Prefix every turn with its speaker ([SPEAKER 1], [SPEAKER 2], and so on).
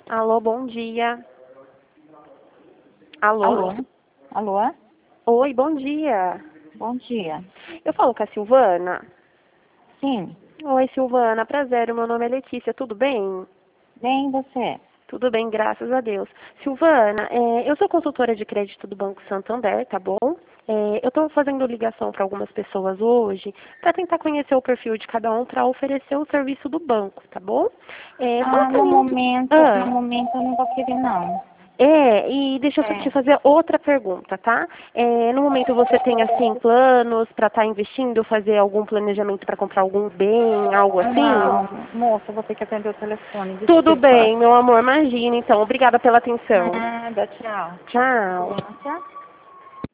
[SPEAKER 1] Alô, bom dia. Alô?
[SPEAKER 2] Alô? Alô?
[SPEAKER 1] Oi, bom dia.
[SPEAKER 2] Bom dia.
[SPEAKER 1] Eu falo com a Silvana?
[SPEAKER 2] Sim.
[SPEAKER 1] Oi, Silvana, prazer, meu nome é Letícia, tudo bem?
[SPEAKER 2] Bem, você?
[SPEAKER 1] Tudo bem, graças a Deus. Silvana, eu sou consultora de crédito do Banco Santander, tá bom? Eu estou fazendo ligação para algumas pessoas hoje para tentar conhecer o perfil de cada um para oferecer o serviço do banco, tá bom? Só
[SPEAKER 2] Ah,
[SPEAKER 1] pra mim.
[SPEAKER 2] no
[SPEAKER 1] Ah,
[SPEAKER 2] momento eu não vou querer, não.
[SPEAKER 1] e deixa eu só te
[SPEAKER 2] É.
[SPEAKER 1] fazer outra pergunta, tá? No momento você tem, assim, planos para estar investindo, fazer algum planejamento para comprar algum bem, algo assim?
[SPEAKER 2] Não, moça, eu vou ter que atender o telefone,
[SPEAKER 1] Tudo
[SPEAKER 2] desculpa.
[SPEAKER 1] bem, meu amor, imagina, então. Obrigada pela atenção.
[SPEAKER 2] Nada, tchau.
[SPEAKER 1] Tchau.
[SPEAKER 2] Tchau.